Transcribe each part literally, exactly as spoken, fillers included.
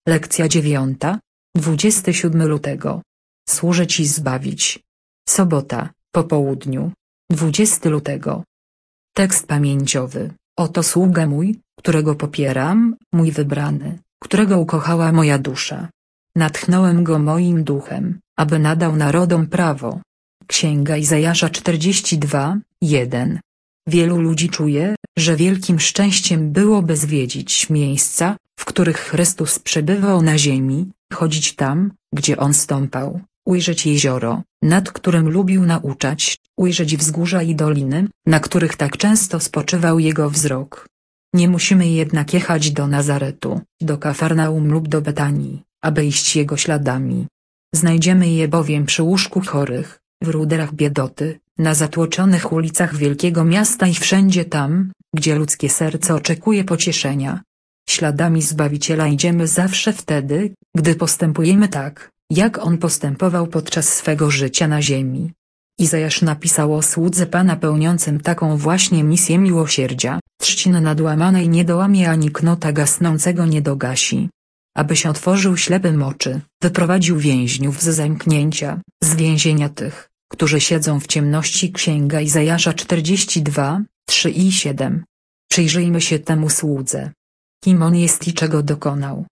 Lekcja dziewiąta, dwudziestego siódmego lutego. Służę Ci zbawić. Sobota, po południu. dwudziestego lutego. Tekst pamięciowy. Oto sługa mój, którego popieram, mój wybrany, którego ukochała moja dusza. Natchnąłem go moim duchem, aby nadał narodom prawo. Księga Izajasza czterdzieści dwa, jeden. Wielu ludzi czuje, że wielkim szczęściem byłoby zwiedzić miejsca, w których Chrystus przebywał na ziemi, chodzić tam, gdzie On stąpał, ujrzeć jezioro, nad którym lubił nauczać, ujrzeć wzgórza i doliny, na których tak często spoczywał Jego wzrok. Nie musimy jednak jechać do Nazaretu, do Kafarnaum lub do Betanii, aby iść Jego śladami. Znajdziemy je bowiem przy łóżku chorych, w ruderach biedoty, na zatłoczonych ulicach wielkiego miasta i wszędzie tam, gdzie ludzkie serce oczekuje pocieszenia. Śladami Zbawiciela idziemy zawsze wtedy, gdy postępujemy tak, jak On postępował podczas swego życia na ziemi. Izajasz napisał o słudze Pana pełniącym taką właśnie misję miłosierdzia: trzcina nadłamanej nie dołamie ani knota gasnącego nie dogasi. Abyś otworzył ślepym oczy, wyprowadził więźniów z zamknięcia, z więzienia tych, którzy siedzą w ciemności. Księga Izajasza czterdzieści dwa, trzy i siedem. Przyjrzyjmy się temu słudze. Kim on jest i czego dokonał.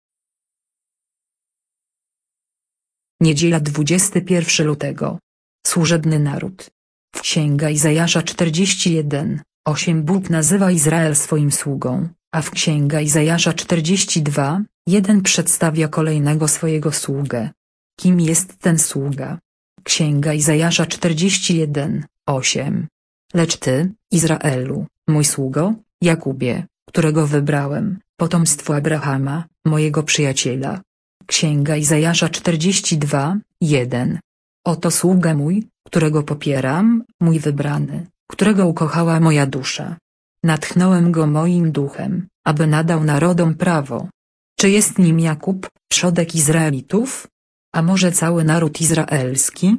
Niedziela dwudziestego pierwszego lutego. Służebny naród. Księga Izajasza czterdzieści jeden, osiem. Bóg nazywa Izrael swoim sługą, a w Księga Izajasza czterdzieści dwa, jeden przedstawia kolejnego swojego sługę. Kim jest ten sługa? Księga Izajasza czterdzieści jeden, osiem. Lecz Ty, Izraelu, mój sługo, Jakubie, którego wybrałem, potomstwo Abrahama, mojego przyjaciela. Księga Izajasza czterdzieści dwa, jeden. Oto sługa mój, którego popieram, mój wybrany, którego ukochała moja dusza. Natchnąłem go moim duchem, aby nadał narodom prawo. Czy jest nim Jakub, przodek Izraelitów? A może cały naród izraelski?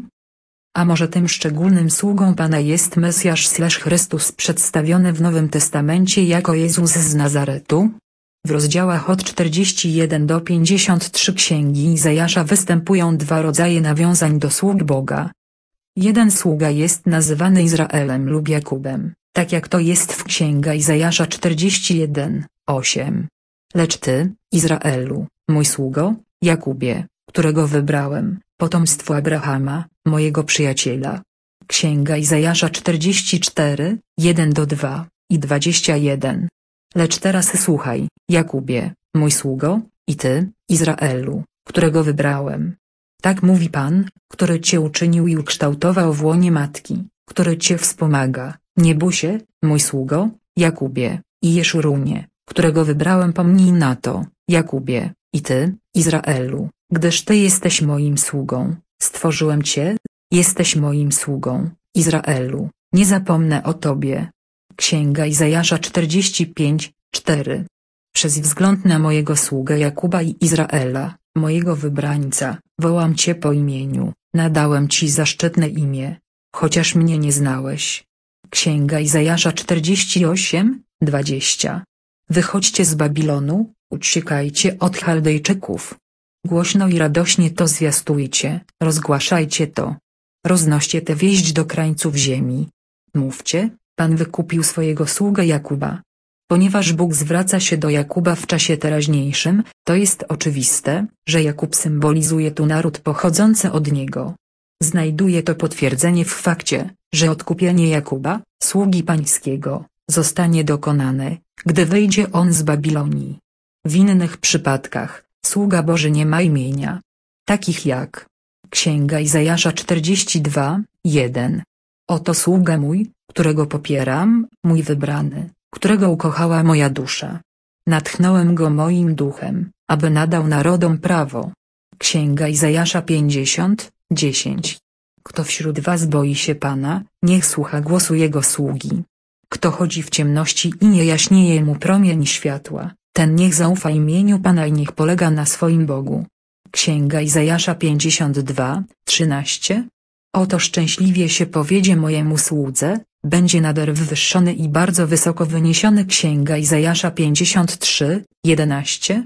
A może tym szczególnym sługą Pana jest Mesjasz slash Chrystus przedstawiony w Nowym Testamencie jako Jezus z Nazaretu? W rozdziałach od czterdzieści jeden do pięćdziesiąt trzy Księgi Izajasza występują dwa rodzaje nawiązań do sług Boga. Jeden sługa jest nazywany Izraelem lub Jakubem, tak jak to jest w Księga Izajasza czterdzieści jeden, osiem. Lecz Ty, Izraelu, mój sługo, Jakubie, którego wybrałem, potomstwo Abrahama, mojego przyjaciela. Księga Izajasza czterdzieści cztery, jeden do dwa i dwadzieścia jeden. Lecz teraz słuchaj, Jakubie, mój sługo, i Ty, Izraelu, którego wybrałem. Tak mówi Pan, który Cię uczynił i ukształtował w łonie matki, który Cię wspomaga. Nie bój się, mój sługo, Jakubie, i Jeszurunie, którego wybrałem. Pomnij na to, Jakubie, i Ty, Izraelu, gdyż Ty jesteś moim sługą, stworzyłem Cię, jesteś moim sługą, Izraelu, nie zapomnę o Tobie. Księga Izajasza czterdzieści pięć, cztery. Przez wzgląd na mojego sługę Jakuba i Izraela, mojego wybrańca, wołam Cię po imieniu, nadałem Ci zaszczytne imię, chociaż mnie nie znałeś. Księga Izajasza czterdzieści osiem, dwadzieścia. Wychodźcie z Babilonu, uciekajcie od Chaldejczyków. Głośno i radośnie to zwiastujcie, rozgłaszajcie to. Roznoście tę wieść do krańców ziemi. Mówcie: Pan wykupił swojego sługę Jakuba. Ponieważ Bóg zwraca się do Jakuba w czasie teraźniejszym, to jest oczywiste, że Jakub symbolizuje tu naród pochodzący od niego. Znajduje to potwierdzenie w fakcie, że odkupienie Jakuba, sługi pańskiego, zostanie dokonane, gdy wyjdzie on z Babilonii. W innych przypadkach, sługa Boży nie ma imienia. Takich jak Księga Izajasza czterdzieści dwa, jeden. Oto sługa mój, którego popieram, mój wybrany, którego ukochała moja dusza. Natchnąłem go moim duchem, aby nadał narodom prawo. Księga Izajasza pięćdziesiąt, dziesięć. Kto wśród was boi się Pana, niech słucha głosu Jego sługi. Kto chodzi w ciemności i nie jaśnieje mu promień światła, ten niech zaufa imieniu Pana i niech polega na swoim Bogu. Księga Izajasza pięćdziesiąt dwa, trzynaście. Oto szczęśliwie się powiedzie mojemu słudze, będzie nader wywyższony i bardzo wysoko wyniesiony. Księga Izajasza pięćdziesiąt trzy, jedenaście.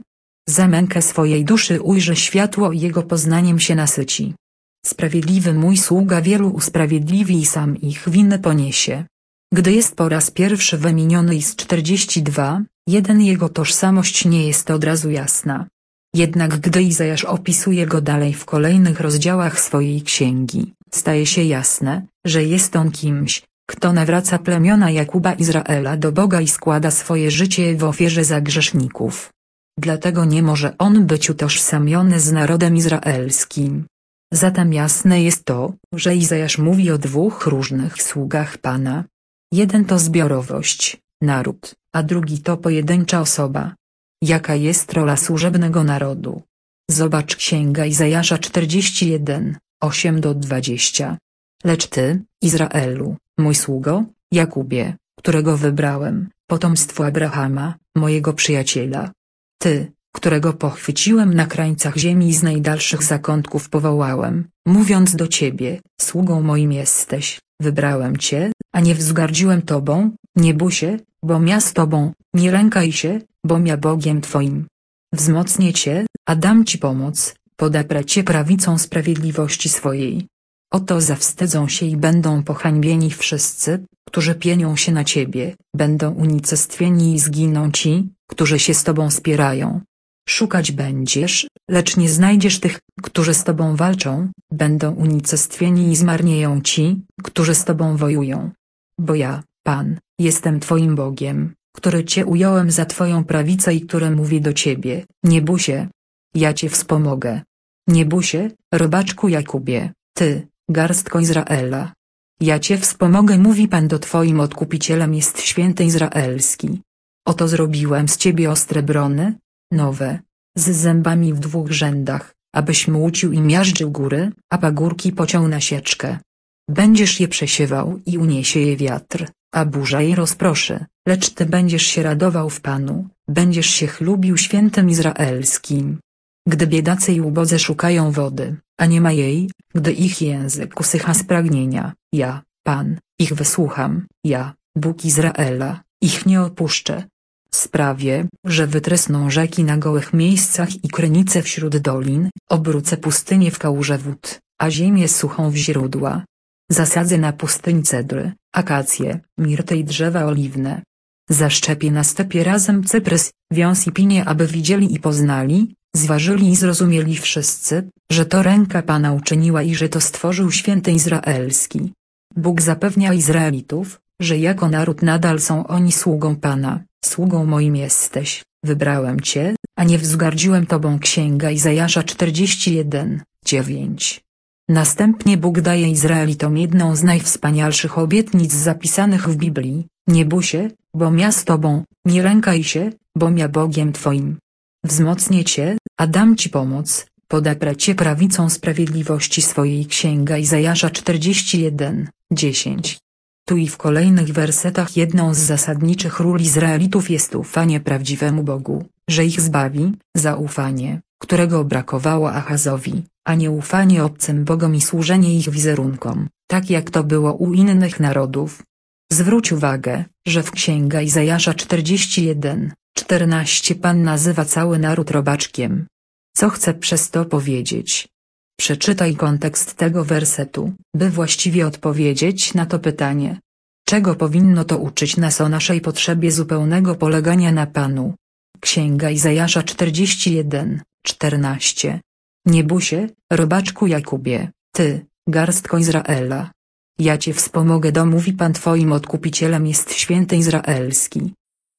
za mękę swojej duszy ujrzy światło i jego poznaniem się nasyci. Sprawiedliwy mój sługa wielu usprawiedliwi i sam ich winę poniesie. Gdy jest po raz pierwszy wymieniony z czterdzieści dwa, jeden jego tożsamość nie jest od razu jasna. Jednak gdy Izajasz opisuje go dalej w kolejnych rozdziałach swojej księgi, staje się jasne, że jest on kimś, kto nawraca plemiona Jakuba Izraela do Boga i składa swoje życie w ofierze za grzeszników. Dlatego nie może on być utożsamiony z narodem izraelskim. Zatem jasne jest to, że Izajasz mówi o dwóch różnych sługach Pana. Jeden to zbiorowość, naród, a drugi to pojedyncza osoba. Jaka jest rola służebnego narodu? Zobacz Księga Izajasza czterdzieści jeden, osiem do dwudziestu. Lecz ty, Izraelu, mój sługo, Jakubie, którego wybrałem, potomstwo Abrahama, mojego przyjaciela. Ty, którego pochwyciłem na krańcach ziemi i z najdalszych zakątków powołałem, mówiąc do ciebie, sługą moim jesteś, wybrałem cię, a nie wzgardziłem tobą, nie bój się, bom ja z tobą, nie lękaj się, bom ja Bogiem twoim. Wzmocnię cię, a dam ci pomoc, podeprę cię prawicą sprawiedliwości swojej. Oto zawstydzą się i będą pohańbieni wszyscy, którzy pienią się na ciebie, będą unicestwieni i zginą ci, którzy się z tobą spierają. Szukać będziesz, lecz nie znajdziesz tych, którzy z tobą walczą, będą unicestwieni i zmarnieją ci, którzy z tobą wojują. Bo ja, Pan, jestem twoim Bogiem, który cię ująłem za twoją prawicę i który mówi do ciebie, nie bój się. Ja cię wspomogę. Nie bój się, robaczku Jakubie, ty, garstko Izraela. Ja cię wspomogę, mówi Pan, do twoim odkupicielem jest święty izraelski. Oto zrobiłem z ciebie ostre brony, nowe, z zębami w dwóch rzędach, abyś młócił i miażdżył góry, a pagórki pociął na sieczkę. Będziesz je przesiewał i uniesie je wiatr, a burza je rozproszy, lecz ty będziesz się radował w Panu, będziesz się chlubił świętym izraelskim. Gdy biedacy i ubodzy szukają wody, a nie ma jej, gdy ich język usycha z pragnienia, ja, Pan, ich wysłucham, ja, Bóg Izraela, ich nie opuszczę. Sprawię, że wytrysną rzeki na gołych miejscach i krynice wśród dolin, obrócę pustynię w kałuże wód, a ziemię suchą w źródła. Zasadzę na pustyni cedry, akacje, mirty i drzewa oliwne. Zaszczepię na stepie razem cyprys, wiąz i pinie, aby widzieli i poznali, zważyli i zrozumieli wszyscy, że to ręka Pana uczyniła i że to stworzył święty izraelski. Bóg zapewnia Izraelitów, że jako naród nadal są oni sługą Pana, sługą moim jesteś, wybrałem cię, a nie wzgardziłem tobą. Księga Izajasza czterdzieści jeden, dziewięć. Następnie Bóg daje Izraelitom jedną z najwspanialszych obietnic zapisanych w Biblii, nie bój się, bom ja z tobą, nie lękaj się, bom ja Bogiem twoim. Wzmocnię cię, a dam ci pomoc, podeprę cię prawicą sprawiedliwości swojej. Księga Izajasza czterdzieści jeden, dziesięć. Tu i w kolejnych wersetach jedną z zasadniczych ról Izraelitów jest ufanie prawdziwemu Bogu, że ich zbawi, zaufanie, którego brakowało Achazowi, a nie ufanie obcym bogom i służenie ich wizerunkom, tak jak to było u innych narodów. Zwróć uwagę, że w Księga Izajasza czterdzieści jeden, czternaście Pan nazywa cały naród robaczkiem. Co chce przez to powiedzieć? Przeczytaj kontekst tego wersetu, by właściwie odpowiedzieć na to pytanie. Czego powinno to uczyć nas o naszej potrzebie zupełnego polegania na Panu? Księga Izajasza czterdzieści jeden, czternaście. Nie bój się, robaczku Jakubie, ty, garstko Izraela. Ja cię wspomogę, do mówi Pan, twoim odkupicielem jest święty izraelski.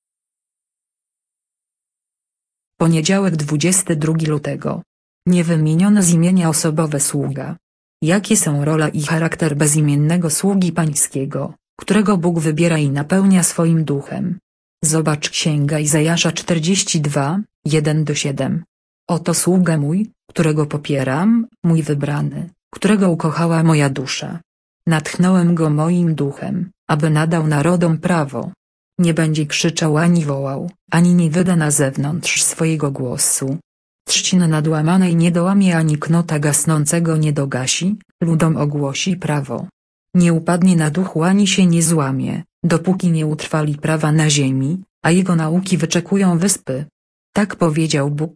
Poniedziałek dwudziestego drugiego lutego. Niewymienione z imienia osobowe sługa. Jakie są rola i charakter bezimiennego sługi pańskiego, którego Bóg wybiera i napełnia swoim duchem? Zobacz Księga Izajasza czterdzieści dwa, jeden do siedem. Oto sługa mój, którego popieram, mój wybrany, którego ukochała moja dusza. Natchnąłem go moim duchem, aby nadał narodom prawo. Nie będzie krzyczał ani wołał, ani nie wyda na zewnątrz swojego głosu. Trzciny nadłamanej nie dołamie, ani knota gasnącego nie dogasi, ludom ogłosi prawo. Nie upadnie na duchu ani się nie złamie, dopóki nie utrwali prawa na ziemi, a jego nauki wyczekują wyspy. Tak powiedział Bóg,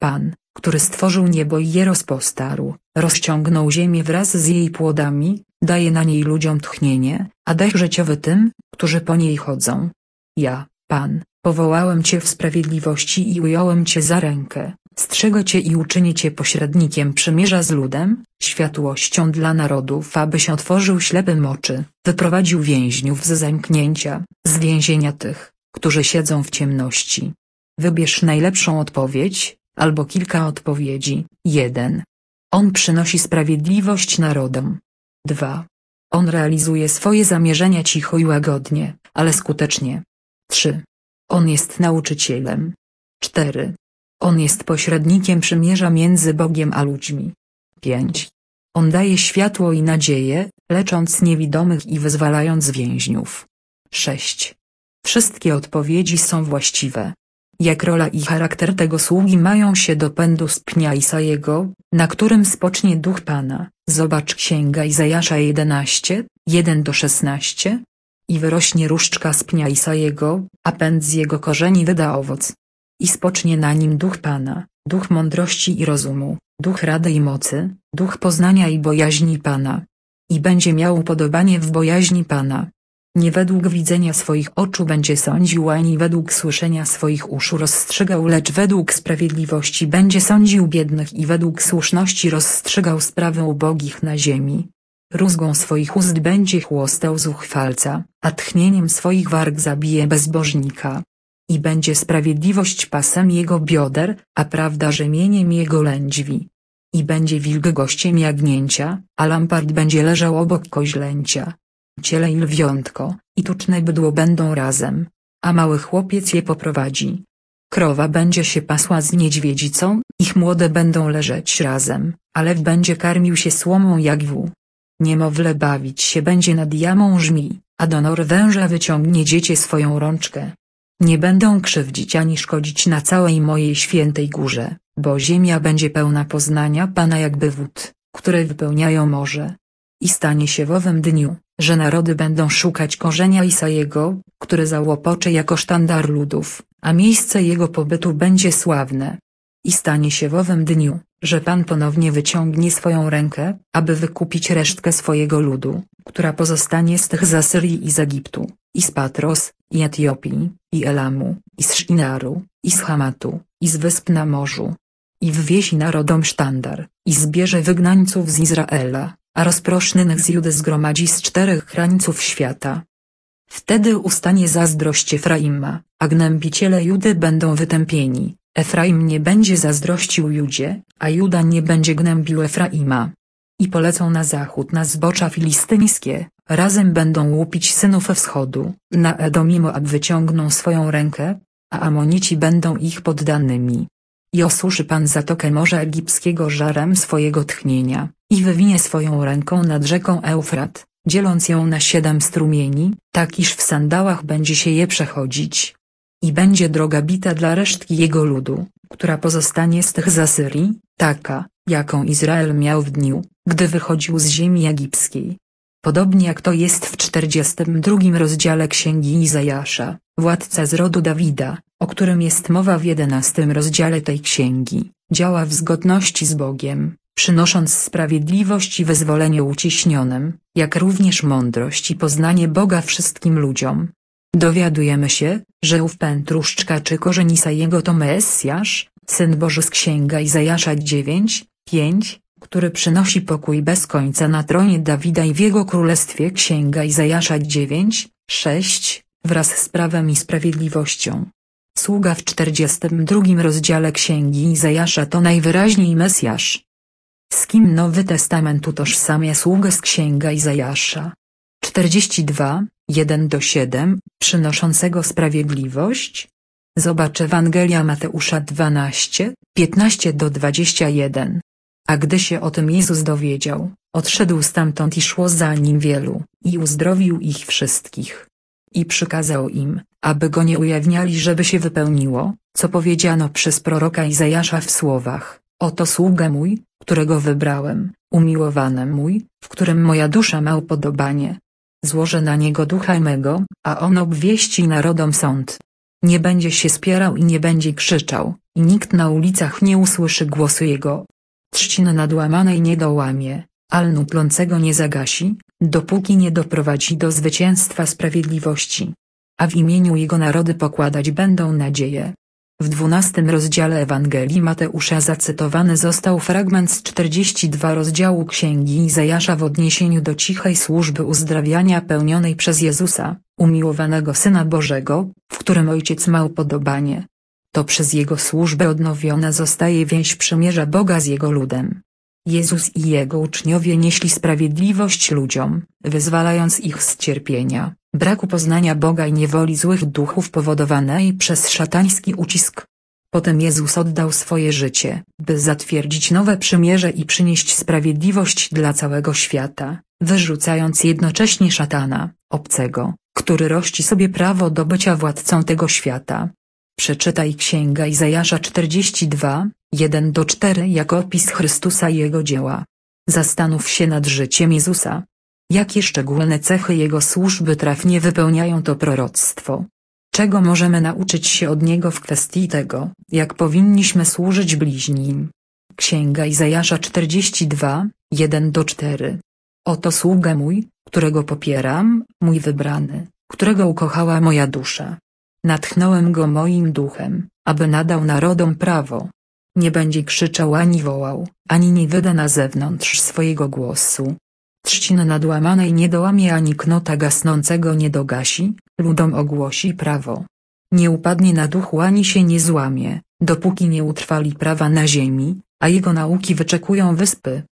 Pan, który stworzył niebo i je rozpostarł, rozciągnął ziemię wraz z jej płodami, daje na niej ludziom tchnienie, a dech życiowy tym, którzy po niej chodzą. Ja, Pan, powołałem Cię w sprawiedliwości i ująłem Cię za rękę, strzegę Cię i uczynię Cię pośrednikiem przymierza z ludem, światłością dla narodów, abyś otworzył ślepym oczy, wyprowadził więźniów ze zamknięcia, z więzienia tych, którzy siedzą w ciemności. Wybierz najlepszą odpowiedź, albo kilka odpowiedzi. jeden. On przynosi sprawiedliwość narodom. dwa. On realizuje swoje zamierzenia cicho i łagodnie, ale skutecznie. trzy. On jest nauczycielem. cztery. On jest pośrednikiem przymierza między Bogiem a ludźmi. pięć. On daje światło i nadzieję, lecząc niewidomych i wyzwalając więźniów. sześć. Wszystkie odpowiedzi są właściwe. Jak rola i charakter tego sługi mają się do pędu z pnia Isajego, na którym spocznie duch Pana, zobacz Księga Izajasza jedenaście, jeden do szesnastu. I wyrośnie różdżka z pnia Isajego, a pęd z jego korzeni wyda owoc. I spocznie na nim duch Pana, duch mądrości i rozumu, duch rady i mocy, duch poznania i bojaźni Pana. I będzie miał upodobanie w bojaźni Pana. Nie według widzenia swoich oczu będzie sądził, ani według słyszenia swoich uszu rozstrzygał, lecz według sprawiedliwości będzie sądził biednych i według słuszności rozstrzygał sprawę ubogich na ziemi. Rózgą swoich ust będzie chłostał zuchwalca, a tchnieniem swoich warg zabije bezbożnika. I będzie sprawiedliwość pasem jego bioder, a prawda rzemieniem jego lędźwi. I będzie wilk gościem jagnięcia, a lampart będzie leżał obok koźlęcia. Ciele i lwiątko, i tuczne bydło będą razem, a mały chłopiec je poprowadzi. Krowa będzie się pasła z niedźwiedzicą, ich młode będą leżeć razem, a lew będzie karmił się słomą jak wół. Niemowlę bawić się będzie nad jamą żmi, a do nor węża wyciągnie dziecię swoją rączkę. Nie będą krzywdzić ani szkodzić na całej mojej świętej górze, bo ziemia będzie pełna poznania Pana jakby wód, które wypełniają morze. I stanie się w owym dniu, że narody będą szukać korzenia Isajego, który załopocze jako sztandar ludów, a miejsce jego pobytu będzie sławne. I stanie się w owym dniu, że Pan ponownie wyciągnie swoją rękę, aby wykupić resztkę swojego ludu, która pozostanie z tych z Asyrii i z Egiptu, i z Patros, i Etiopii, i Elamu, i z Szinaru, i z Hamatu, i z wysp na morzu. I wwiesi narodom sztandar, i zbierze wygnańców z Izraela, a rozprosznych z Judy zgromadzi z czterech krańców świata. Wtedy ustanie zazdrość Efraima, a gnębiciele Judy będą wytępieni. Efraim nie będzie zazdrościł Judzie, a Juda nie będzie gnębił Efraima. I polecą na zachód na zbocza filistyńskie, razem będą łupić synów wschodu, na Edom i Moab wyciągną swoją rękę, a Amonici będą ich poddanymi. I osuszy Pan zatokę Morza Egipskiego żarem swojego tchnienia, i wywinie swoją ręką nad rzeką Eufrat, dzieląc ją na siedem strumieni, tak iż w sandałach będzie się je przechodzić. I będzie droga bita dla resztki jego ludu, która pozostanie z tych z Asyrii, taka, jaką Izrael miał w dniu, gdy wychodził z ziemi egipskiej. Podobnie jak to jest w czterdziestym drugim rozdziale Księgi Izajasza, władca z rodu Dawida, o którym jest mowa w jedenastym rozdziale tej księgi, działa w zgodności z Bogiem, przynosząc sprawiedliwość i wyzwolenie uciśnionym, jak również mądrość i poznanie Boga wszystkim ludziom. Dowiadujemy się, że ów pęd różdżka czy korzeń Isajego to Mesjasz, Syn Boży z Księga Izajasza dziewięć, pięć, który przynosi pokój bez końca na tronie Dawida i w jego królestwie. Księga Izajasza dziewięć, sześć, wraz z prawem i sprawiedliwością. Sługa w czterdziestym drugim rozdziale Księgi Izajasza to najwyraźniej Mesjasz. Z kim Nowy Testament utożsamia sługę z Księga Izajasza? czterdzieści dwa, jeden do siedem, przynoszącego sprawiedliwość? Zobacz Ewangelia Mateusza dwanaście, piętnaście do dwudziestu jeden. A gdy się o tym Jezus dowiedział, odszedł stamtąd i szło za nim wielu, i uzdrowił ich wszystkich. I przykazał im, aby go nie ujawniali, żeby się wypełniło, co powiedziano przez proroka Izajasza w słowach: oto sługa mój, którego wybrałem, umiłowany mój, w którym moja dusza ma upodobanie. Złożę na niego ducha mego, a on obwieści narodom sąd. Nie będzie się spierał i nie będzie krzyczał, i nikt na ulicach nie usłyszy głosu Jego. Trzciny nadłamanej nie dołamie, a lnu tlącego nie zagasi, dopóki nie doprowadzi do zwycięstwa sprawiedliwości. A w imieniu Jego narody pokładać będą nadzieję. W dwunastym rozdziale Ewangelii Mateusza zacytowany został fragment z czterdziestego drugiego rozdziału Księgi Izajasza w odniesieniu do cichej służby uzdrawiania pełnionej przez Jezusa, umiłowanego Syna Bożego, w którym Ojciec ma upodobanie. To przez Jego służbę odnowiona zostaje więź przymierza Boga z Jego ludem. Jezus i Jego uczniowie nieśli sprawiedliwość ludziom, wyzwalając ich z cierpienia, braku poznania Boga i niewoli złych duchów powodowanej przez szatański ucisk. Potem Jezus oddał swoje życie, by zatwierdzić nowe przymierze i przynieść sprawiedliwość dla całego świata, wyrzucając jednocześnie szatana, obcego, który rości sobie prawo do bycia władcą tego świata. Przeczytaj Księga Izajasza czterdzieści dwa, jeden do czterech jako opis Chrystusa i Jego dzieła. Zastanów się nad życiem Jezusa. Jakie szczególne cechy Jego służby trafnie wypełniają to proroctwo? Czego możemy nauczyć się od Niego w kwestii tego, jak powinniśmy służyć bliźnim? Księga Izajasza czterdzieści dwa, jeden do czterech. Oto sługa mój, którego popieram, mój wybrany, którego ukochała moja dusza. Natchnąłem go moim duchem, aby nadał narodom prawo. Nie będzie krzyczał ani wołał, ani nie wyda na zewnątrz swojego głosu. Trzciny nadłamanej nie dołamie ani knota gasnącego nie dogasi, ludom ogłosi prawo. Nie upadnie na duchu ani się nie złamie, dopóki nie utrwali prawa na ziemi, a jego nauki wyczekują wyspy.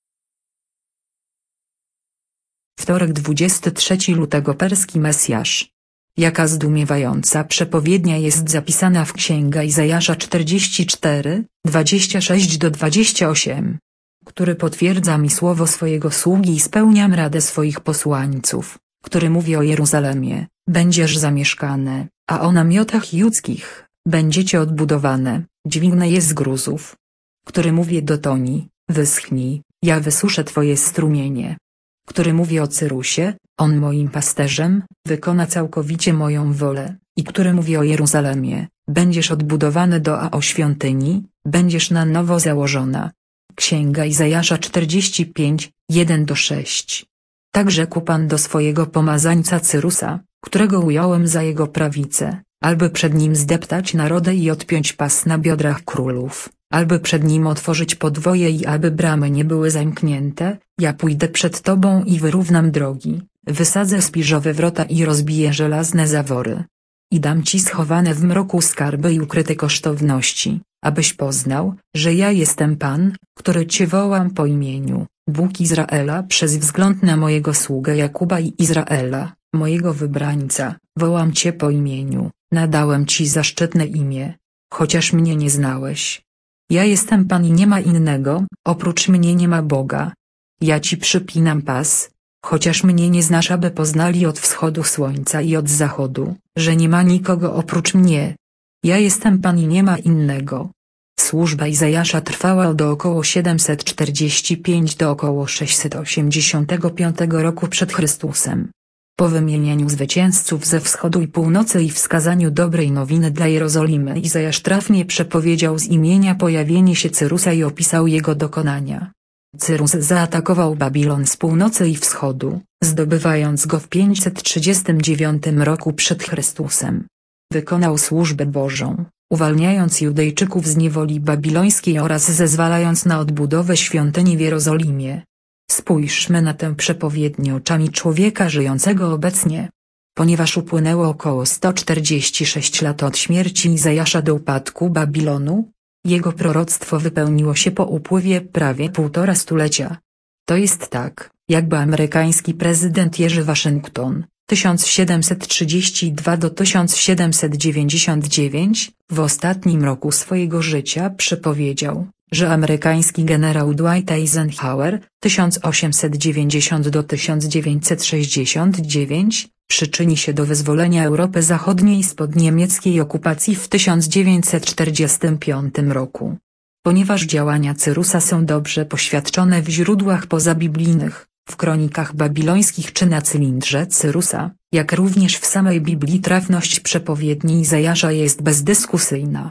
Wtorek dwudziestego trzeciego lutego Perski Mesjasz. Jaka zdumiewająca przepowiednia jest zapisana w Księga Izajasza czterdzieści cztery, dwadzieścia sześć do dwudziestu ośmiu, który potwierdza mi słowo swojego sługi i spełniam radę swoich posłańców, który mówi o Jeruzalemie, będziesz zamieszkane, a o namiotach judzkich, będziecie odbudowane, dźwignę je z gruzów. Który mówi do Toni, wyschnij, ja wysuszę twoje strumienie. Który mówi o Cyrusie, on moim pasterzem, wykona całkowicie moją wolę, i który mówi o Jeruzalemie, będziesz odbudowany do a o świątyni, będziesz na nowo założona. Księga Izajasza czterdzieści pięć, jeden do sześciu. Tak rzekł Pan do swojego pomazańca Cyrusa, którego ująłem za jego prawicę, alby przed nim zdeptać narodę i odpiąć pas na biodrach królów, alby przed nim otworzyć podwoje i aby bramy nie były zamknięte, ja pójdę przed tobą i wyrównam drogi, wysadzę spiżowe wrota i rozbiję żelazne zawory. I dam ci schowane w mroku skarby i ukryte kosztowności, abyś poznał, że ja jestem Pan, który cię wołam po imieniu, Bóg Izraela przez wzgląd na mojego sługę Jakuba i Izraela, mojego wybrańca, wołam cię po imieniu, nadałem ci zaszczytne imię, chociaż mnie nie znałeś. Ja jestem Pan i nie ma innego, oprócz mnie nie ma Boga. Ja ci przypinam pas, chociaż mnie nie znasz, aby poznali od wschodu słońca i od zachodu, że nie ma nikogo oprócz mnie. Ja jestem Pan i nie ma innego. Służba Izajasza trwała od około siedemset czterdzieści pięć do około sześćset osiemdziesiątego piątego roku przed Chrystusem. Po wymienianiu zwycięzców ze wschodu i północy i wskazaniu dobrej nowiny dla Jerozolimy, Izajasz trafnie przepowiedział z imienia pojawienie się Cyrusa i opisał jego dokonania. Cyrus zaatakował Babilon z północy i wschodu, zdobywając go w pięćset trzydziestym dziewiątym roku przed Chrystusem. Wykonał służbę Bożą, uwalniając Judejczyków z niewoli babilońskiej oraz zezwalając na odbudowę świątyni w Jerozolimie. Spójrzmy na tę przepowiednię oczami człowieka żyjącego obecnie. Ponieważ upłynęło około sto czterdzieści sześć lat od śmierci Izajasza do upadku Babilonu, jego proroctwo wypełniło się po upływie prawie półtora stulecia. To jest tak, jakby amerykański prezydent Jerzy Waszyngton, tysiąc siedemset trzydziesty drugi do tysiąc siedemset dziewięćdziesiątego dziewiątego, w ostatnim roku swojego życia przepowiedział, że amerykański generał Dwight Eisenhower, tysiąc osiemset dziewięćdziesiąty do tysiąc dziewięćset sześćdziesiątego dziewiątego, przyczyni się do wyzwolenia Europy Zachodniej spod niemieckiej okupacji w tysiąc dziewięćset czterdziestym piątym roku. Ponieważ działania Cyrusa są dobrze poświadczone w źródłach pozabiblijnych, w kronikach babilońskich czy na cylindrze Cyrusa, jak również w samej Biblii, trafność przepowiedni Izajasza jest bezdyskusyjna.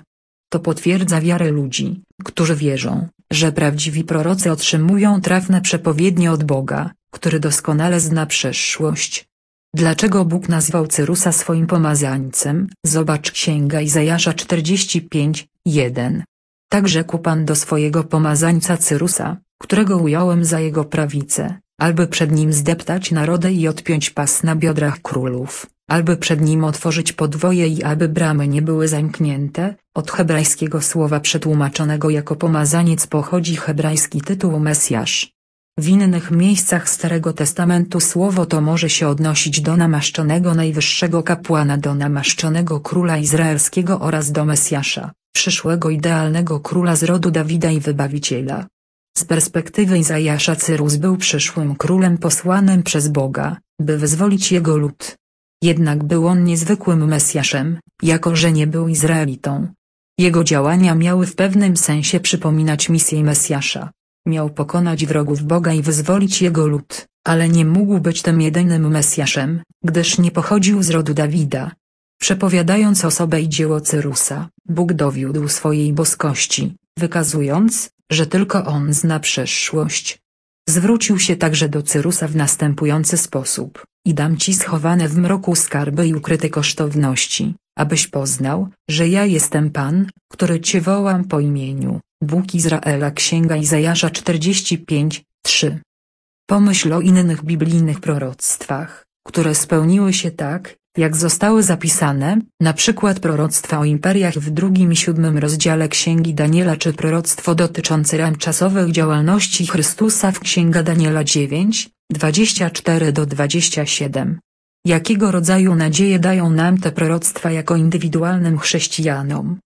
To potwierdza wiarę ludzi, którzy wierzą, że prawdziwi prorocy otrzymują trafne przepowiednie od Boga, który doskonale zna przyszłość. Dlaczego Bóg nazwał Cyrusa swoim pomazańcem? Zobacz Księga Izajasza czterdzieści pięć, jeden. Tak rzekł Pan do swojego pomazańca Cyrusa, którego ująłem za jego prawicę, alby przed nim zdeptać narody i odpiąć pas na biodrach królów, alby przed nim otworzyć podwoje i aby bramy nie były zamknięte. Od hebrajskiego słowa przetłumaczonego jako pomazaniec pochodzi hebrajski tytuł Mesjasz. W innych miejscach Starego Testamentu słowo to może się odnosić do namaszczonego najwyższego kapłana, do namaszczonego króla izraelskiego oraz do Mesjasza, przyszłego idealnego króla z rodu Dawida i wybawiciela. Z perspektywy Izajasza Cyrus był przyszłym królem posłanym przez Boga, by wyzwolić jego lud. Jednak był on niezwykłym Mesjaszem, jako że nie był Izraelitą. Jego działania miały w pewnym sensie przypominać misję Mesjasza. Miał pokonać wrogów Boga i wyzwolić jego lud, ale nie mógł być tym jedynym Mesjaszem, gdyż nie pochodził z rodu Dawida. Przepowiadając osobę i dzieło Cyrusa, Bóg dowiódł swojej boskości, wykazując, że tylko on zna przyszłość. Zwrócił się także do Cyrusa w następujący sposób: i dam ci schowane w mroku skarby i ukryte kosztowności, abyś poznał, że ja jestem Pan, który cię wołam po imieniu, Bóg Izraela. Księga Izajasza czterdzieści pięć, trzy. Pomyśl o innych biblijnych proroctwach, które spełniły się tak, jak zostały zapisane, na przykład proroctwa o imperiach w drugim i siódmym rozdziale Księgi Daniela czy proroctwo dotyczące ram czasowych działalności Chrystusa w Księga Daniela dziewięć, dwadzieścia cztery do dwudziestego siódmego. Jakiego rodzaju nadzieję dają nam te proroctwa jako indywidualnym chrześcijanom?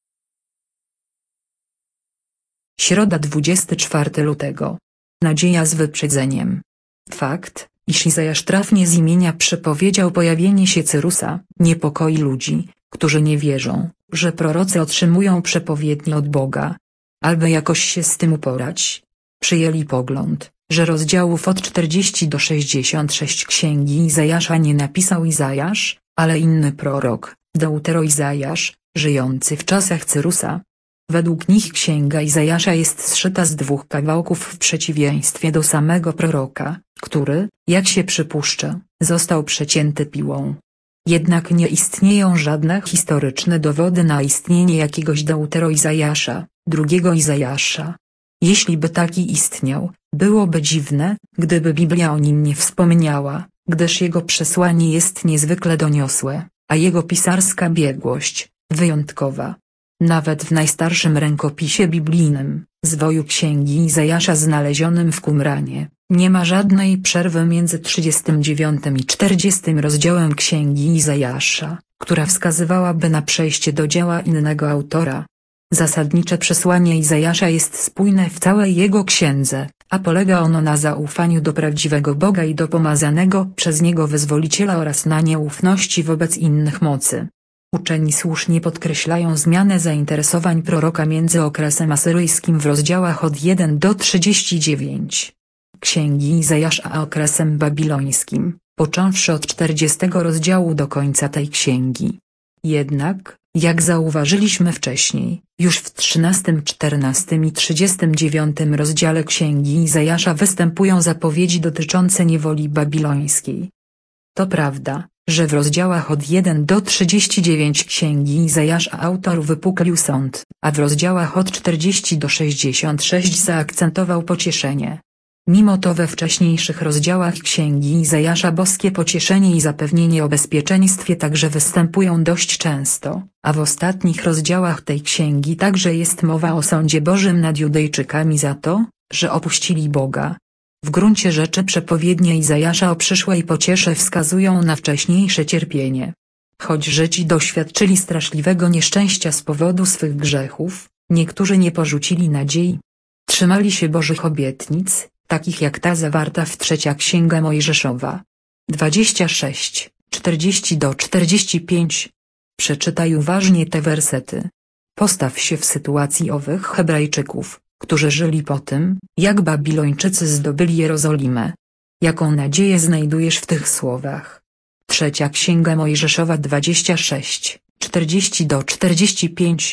Środa dwudziestego czwartego lutego. Nadzieja z wyprzedzeniem. Fakt, iż Izajasz trafnie z imienia przepowiedział pojawienie się Cyrusa, niepokoi ludzi, którzy nie wierzą, że prorocy otrzymują przepowiednie od Boga. Albo jakoś się z tym uporać. Przyjęli pogląd, że rozdziałów od czterdziestu do sześćdziesięciu sześciu Księgi Izajasza nie napisał Izajasz, ale inny prorok, Deutero-Izajasz, żyjący w czasach Cyrusa. Według nich Księga Izajasza jest zszyta z dwóch kawałków w przeciwieństwie do samego proroka, który, jak się przypuszcza, został przecięty piłą. Jednak nie istnieją żadne historyczne dowody na istnienie jakiegoś Deutero-Izajasza, drugiego Izajasza. Jeśli by taki istniał, byłoby dziwne, gdyby Biblia o nim nie wspomniała, gdyż jego przesłanie jest niezwykle doniosłe, a jego pisarska biegłość, wyjątkowa. Nawet w najstarszym rękopisie biblijnym, zwoju Księgi Izajasza znalezionym w Qumranie, nie ma żadnej przerwy między trzydziestym dziewiątym i czterdziestym rozdziałem Księgi Izajasza, która wskazywałaby na przejście do dzieła innego autora. Zasadnicze przesłanie Izajasza jest spójne w całej jego księdze, a polega ono na zaufaniu do prawdziwego Boga i do pomazanego przez niego wyzwoliciela oraz na nieufności wobec innych mocy. Uczeni słusznie podkreślają zmianę zainteresowań proroka między okresem asyryjskim w rozdziałach od pierwszego do trzydziestego dziewiątego Księgi Izajasza a okresem babilońskim, począwszy od czterdziestego rozdziału do końca tej księgi. Jednak, jak zauważyliśmy wcześniej, już w trzynastym, czternastym i trzydziestym dziewiątym rozdziale Księgi Izajasza występują zapowiedzi dotyczące niewoli babilońskiej. To prawda, że w rozdziałach od pierwszego do trzydziestego dziewiątego Księgi Izajasza autor wypuklił sąd, a w rozdziałach od czterdziestego do sześćdziesiątego szóstego zaakcentował pocieszenie. Mimo to we wcześniejszych rozdziałach Księgi Izajasza boskie pocieszenie i zapewnienie o bezpieczeństwie także występują dość często, a w ostatnich rozdziałach tej księgi także jest mowa o sądzie Bożym nad Judejczykami za to, że opuścili Boga. W gruncie rzeczy przepowiednie Izajasza o przyszłej pociesze wskazują na wcześniejsze cierpienie. Choć Żydzi doświadczyli straszliwego nieszczęścia z powodu swych grzechów, niektórzy nie porzucili nadziei. Trzymali się Bożych obietnic, takich jak ta zawarta w trzecia Księga Mojżeszowa. dwadzieścia sześć, czterdzieści do czterdziestu pięciu. Przeczytaj uważnie te wersety. Postaw się w sytuacji owych Hebrajczyków, którzy żyli po tym, jak Babilończycy zdobyli Jerozolimę. Jaką nadzieję znajdujesz w tych słowach? Trzecia Księga Mojżeszowa dwadzieścia sześć, czterdzieści do czterdziestu pięciu.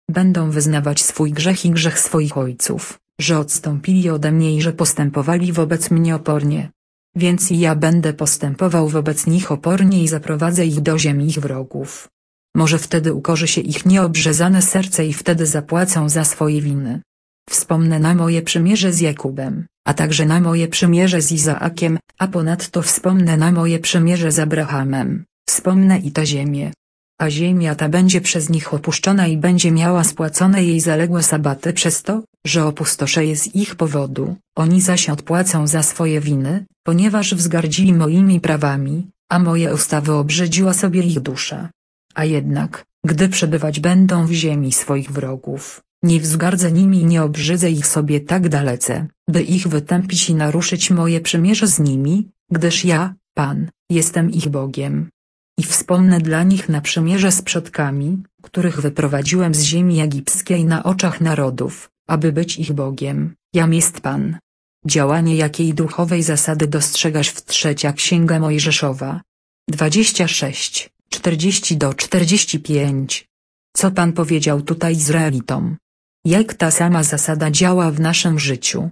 będą wyznawać swój grzech i grzech swoich ojców, że odstąpili ode mnie i że postępowali wobec mnie opornie. Więc i ja będę postępował wobec nich opornie i zaprowadzę ich do ziemi ich wrogów. Może wtedy ukorzy się ich nieobrzezane serce i wtedy zapłacą za swoje winy. Wspomnę na moje przymierze z Jakubem, a także na moje przymierze z Izaakiem, a ponadto wspomnę na moje przymierze z Abrahamem, wspomnę i tę ziemię. A ziemia ta będzie przez nich opuszczona i będzie miała spłacone jej zaległe sabaty przez to, że opustoszeje z ich powodu, oni zaś odpłacą za swoje winy, ponieważ wzgardzili moimi prawami, a moje ustawy obrzydziła sobie ich dusza. A jednak, gdy przebywać będą w ziemi swoich wrogów, nie wzgardzę nimi i nie obrzydzę ich sobie tak dalece, by ich wytępić i naruszyć moje przymierze z nimi, gdyż ja, Pan, jestem ich Bogiem. I wspomnę dla nich na przymierze z przodkami, których wyprowadziłem z ziemi egipskiej na oczach narodów, aby być ich Bogiem, jam jest Pan. Działanie jakiej duchowej zasady dostrzegasz w trzecia Księga Mojżeszowa? dwadzieścia sześć, czterdzieści do czterdziestu pięciu. Co Pan powiedział tutaj Izraelitom? Jak ta sama zasada działa w naszym życiu?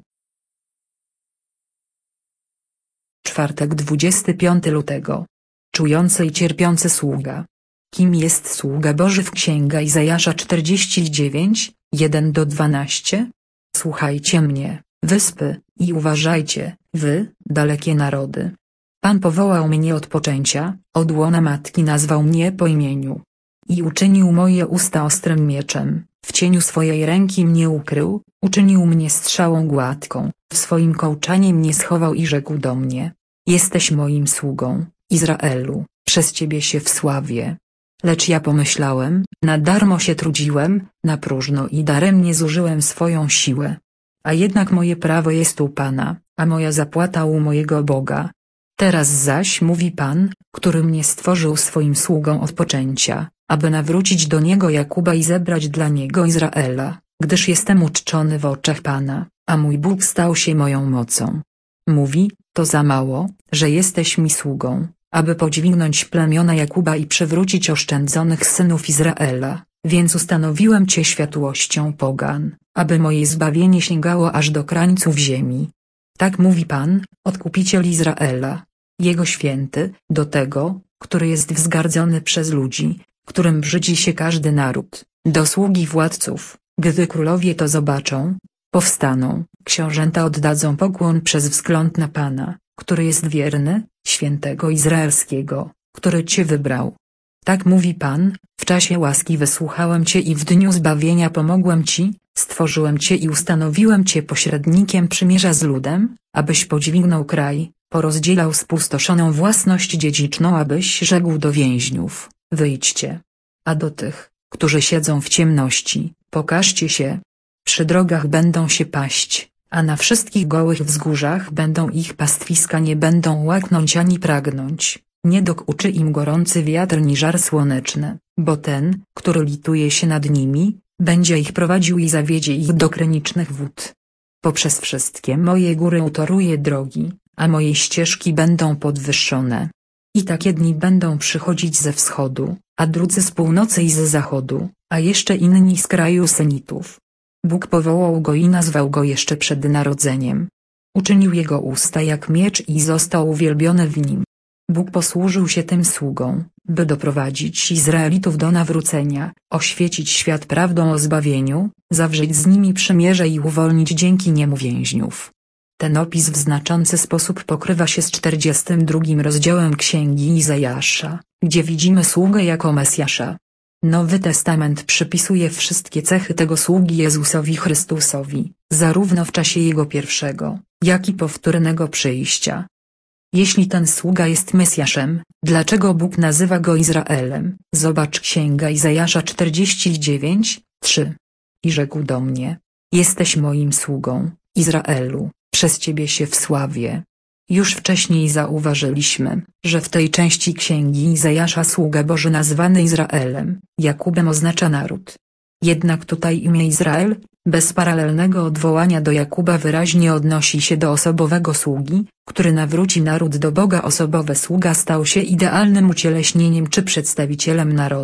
Czwartek dwudziestego piątego lutego. Czujący i cierpiący sługa. Kim jest sługa Boży w Księga Izajasza czterdzieści dziewięć, jeden do dwunastu? Słuchajcie mnie, wyspy, i uważajcie, wy, dalekie narody. Pan powołał mnie od poczęcia, od łona matki nazwał mnie po imieniu. I uczynił moje usta ostrym mieczem, w cieniu swojej ręki mnie ukrył, uczynił mnie strzałą gładką, w swoim kołczanie mnie schował i rzekł do mnie: jesteś moim sługą, Izraelu, przez ciebie się wsławię. Lecz ja pomyślałem, na darmo się trudziłem, na próżno i daremnie zużyłem swoją siłę. A jednak moje prawo jest u Pana, a moja zapłata u mojego Boga. Teraz zaś mówi Pan, który mnie stworzył swoim sługą od poczęcia, aby nawrócić do Niego Jakuba i zebrać dla Niego Izraela, gdyż jestem uczczony w oczach Pana, a mój Bóg stał się moją mocą. Mówi, to za mało, że jesteś mi sługą, aby podźwignąć plemiona Jakuba i przywrócić oszczędzonych synów Izraela, więc ustanowiłem Cię światłością pogan, aby moje zbawienie sięgało aż do krańców ziemi. Tak mówi Pan, Odkupiciel Izraela, Jego święty, do tego, który jest wzgardzony przez ludzi, którym brzydzi się każdy naród, do sługi władców, gdy królowie to zobaczą, powstaną, książęta oddadzą pokłon przez wzgląd na Pana, który jest wierny, świętego Izraelskiego, który Cię wybrał. Tak mówi Pan, w czasie łaski wysłuchałem Cię i w dniu zbawienia pomogłem Ci, stworzyłem Cię i ustanowiłem Cię pośrednikiem przymierza z ludem, abyś podźwignął kraj, porozdzielał spustoszoną własność dziedziczną, abyś rzekł do więźniów, wyjdźcie. A do tych, którzy siedzą w ciemności, pokażcie się. Przy drogach będą się paść, a na wszystkich gołych wzgórzach będą ich pastwiska, nie będą łaknąć ani pragnąć, nie dokuczy im gorący wiatr ni żar słoneczny, bo ten, który lituje się nad nimi, będzie ich prowadził i zawiedzie ich do kranicznych wód. Poprzez wszystkie moje góry utoruje drogi, a moje ścieżki będą podwyższone. I takie dni będą przychodzić ze wschodu, a drudzy z północy i ze zachodu, a jeszcze inni z kraju Senitów. Bóg powołał go i nazwał go jeszcze przed narodzeniem. Uczynił jego usta jak miecz i został uwielbiony w nim. Bóg posłużył się tym sługą, by doprowadzić Izraelitów do nawrócenia, oświecić świat prawdą o zbawieniu, zawrzeć z nimi przymierze i uwolnić dzięki niemu więźniów. Ten opis w znaczący sposób pokrywa się z czterdziestym drugim rozdziałem Księgi Izajasza, gdzie widzimy sługę jako Mesjasza. Nowy Testament przypisuje wszystkie cechy tego sługi Jezusowi Chrystusowi, zarówno w czasie Jego pierwszego, jak i powtórnego przyjścia. Jeśli ten sługa jest Mesjaszem, dlaczego Bóg nazywa go Izraelem? Zobacz Księga Izajasza czterdzieści dziewięć, trzy. I rzekł do mnie: jesteś moim sługą, Izraelu, przez Ciebie się wsławię. Już wcześniej zauważyliśmy, że w tej części Księgi Izajasza sługa Boży nazwany Izraelem, Jakubem oznacza naród. Jednak tutaj imię Izrael, bez paralelnego odwołania do Jakuba, wyraźnie odnosi się do osobowego sługi, który nawróci naród do Boga. Osobowy sługa stał się idealnym ucieleśnieniem czy przedstawicielem narodu,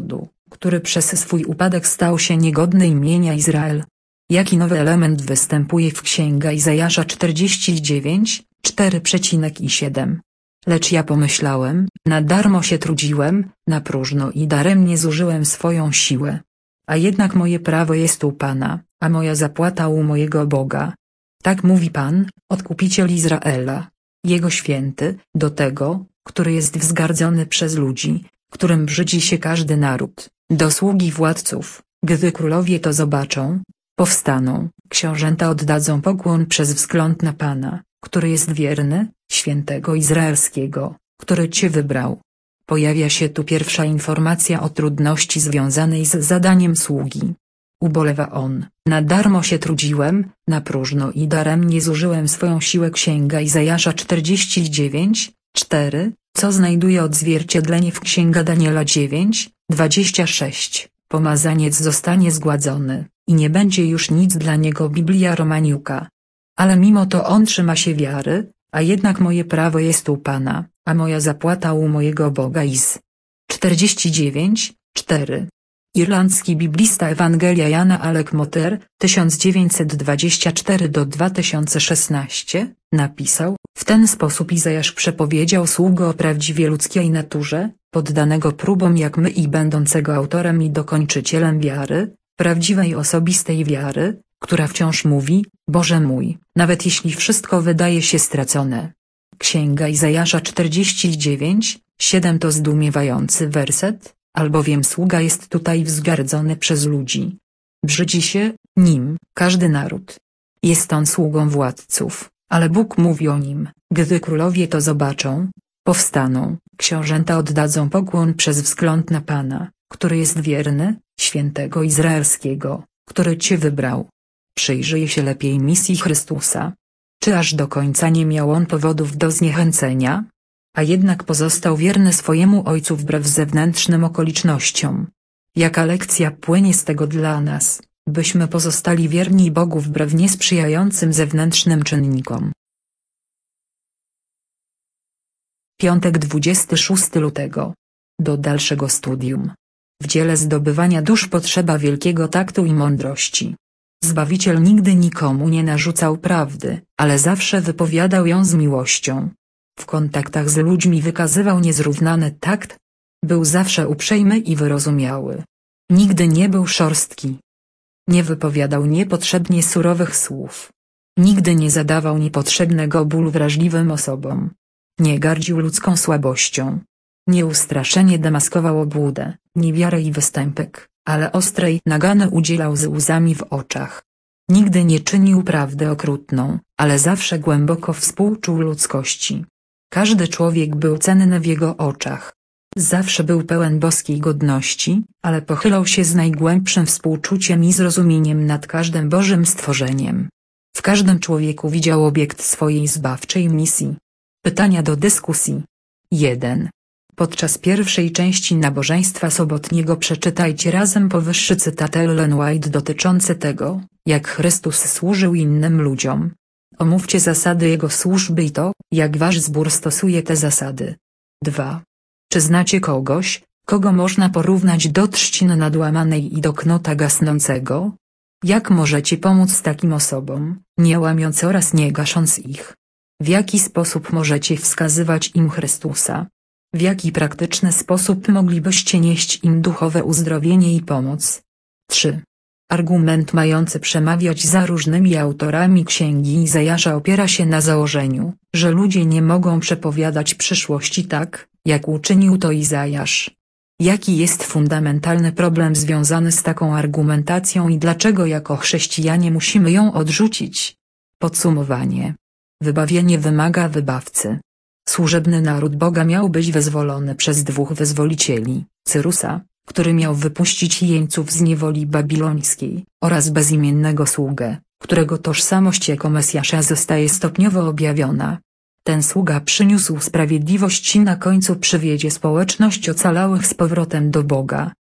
który przez swój upadek stał się niegodny imienia Izrael. Jaki nowy element występuje w Księga Izajasza czterdzieści dziewięć, cztery i siedem? Lecz ja pomyślałem, na darmo się trudziłem, na próżno i daremnie zużyłem swoją siłę. A jednak moje prawo jest u Pana, a moja zapłata u mojego Boga. Tak mówi Pan, Odkupiciel Izraela, Jego święty, do tego, który jest wzgardzony przez ludzi, którym brzydzi się każdy naród, do sługi władców, gdy królowie to zobaczą, powstaną, książęta oddadzą pokłon przez wzgląd na Pana, który jest wierny, świętego izraelskiego, który Cię wybrał. Pojawia się tu pierwsza informacja o trudności związanej z zadaniem sługi. Ubolewa on, na darmo się trudziłem, na próżno i daremnie zużyłem swoją siłę. Księga Izajasza czterdzieści dziewięć, cztery, co znajduje odzwierciedlenie w Księga Daniela dziewięć, dwadzieścia sześć, pomazaniec zostanie zgładzony, i nie będzie już nic dla niego. Biblia Romaniuka. Ale mimo to on trzyma się wiary, a jednak moje prawo jest u Pana, a moja zapłata u mojego Boga. Iz. czterdzieści dziewięć, cztery. Irlandzki biblista Ewangelia Jana Alec Motter, tysiąc dziewięćset dwadzieścia cztery do dwa tysiące szesnaście, napisał: w ten sposób Izajasz przepowiedział sługę o prawdziwie ludzkiej naturze, poddanego próbom jak my i będącego autorem i dokończycielem wiary, prawdziwej osobistej wiary, która wciąż mówi: Boże mój, nawet jeśli wszystko wydaje się stracone. Księga Izajasza czterdzieści dziewięć, siedem to zdumiewający werset, albowiem sługa jest tutaj wzgardzony przez ludzi. Brzydzi się nim każdy naród. Jest on sługą władców, ale Bóg mówi o nim: gdy królowie to zobaczą, powstaną, książęta oddadzą pokłon przez wzgląd na Pana, który jest wierny, świętego izraelskiego, który Cię wybrał. Przyjrzyj się lepiej misji Chrystusa. Czy aż do końca nie miał on powodów do zniechęcenia? A jednak pozostał wierny swojemu Ojcu wbrew zewnętrznym okolicznościom. Jaka lekcja płynie z tego dla nas, byśmy pozostali wierni Bogu wbrew niesprzyjającym zewnętrznym czynnikom. Piątek dwudziestego szóstego lutego. Do dalszego studium. W dziele zdobywania dusz potrzeba wielkiego taktu i mądrości. Zbawiciel nigdy nikomu nie narzucał prawdy, ale zawsze wypowiadał ją z miłością. W kontaktach z ludźmi wykazywał niezrównany takt. Był zawsze uprzejmy i wyrozumiały. Nigdy nie był szorstki. Nie wypowiadał niepotrzebnie surowych słów. Nigdy nie zadawał niepotrzebnego bólu wrażliwym osobom. Nie gardził ludzką słabością. Nieustraszenie demaskował obłudę, niewiarę i występek, ale ostrej nagany udzielał z łzami w oczach. Nigdy nie czynił prawdy okrutną, ale zawsze głęboko współczuł ludzkości. Każdy człowiek był cenny w jego oczach. Zawsze był pełen boskiej godności, ale pochylał się z najgłębszym współczuciem i zrozumieniem nad każdym Bożym stworzeniem. W każdym człowieku widział obiekt swojej zbawczej misji. Pytania do dyskusji. jeden. Podczas pierwszej części nabożeństwa sobotniego przeczytajcie razem powyższy cytat Ellen White dotyczący tego, jak Chrystus służył innym ludziom. Omówcie zasady Jego służby i to, jak Wasz zbór stosuje te zasady. dwa. Czy znacie kogoś, kogo można porównać do trzciny nadłamanej i do knota gasnącego? Jak możecie pomóc takim osobom, nie łamiąc oraz nie gasząc ich? W jaki sposób możecie wskazywać im Chrystusa? W jaki praktyczny sposób moglibyście nieść im duchowe uzdrowienie i pomoc? trzy. Argument mający przemawiać za różnymi autorami Księgi Izajasza opiera się na założeniu, że ludzie nie mogą przepowiadać przyszłości tak, jak uczynił to Izajasz. Jaki jest fundamentalny problem związany z taką argumentacją i dlaczego jako chrześcijanie musimy ją odrzucić? Podsumowanie. Wybawienie wymaga wybawcy. Służebny naród Boga miał być wyzwolony przez dwóch wyzwolicieli, Cyrusa, który miał wypuścić jeńców z niewoli babilońskiej, oraz bezimiennego sługę, którego tożsamość jako Mesjasza zostaje stopniowo objawiona. Ten sługa przyniósł sprawiedliwość i na końcu przywiedzie społeczność ocalałych z powrotem do Boga.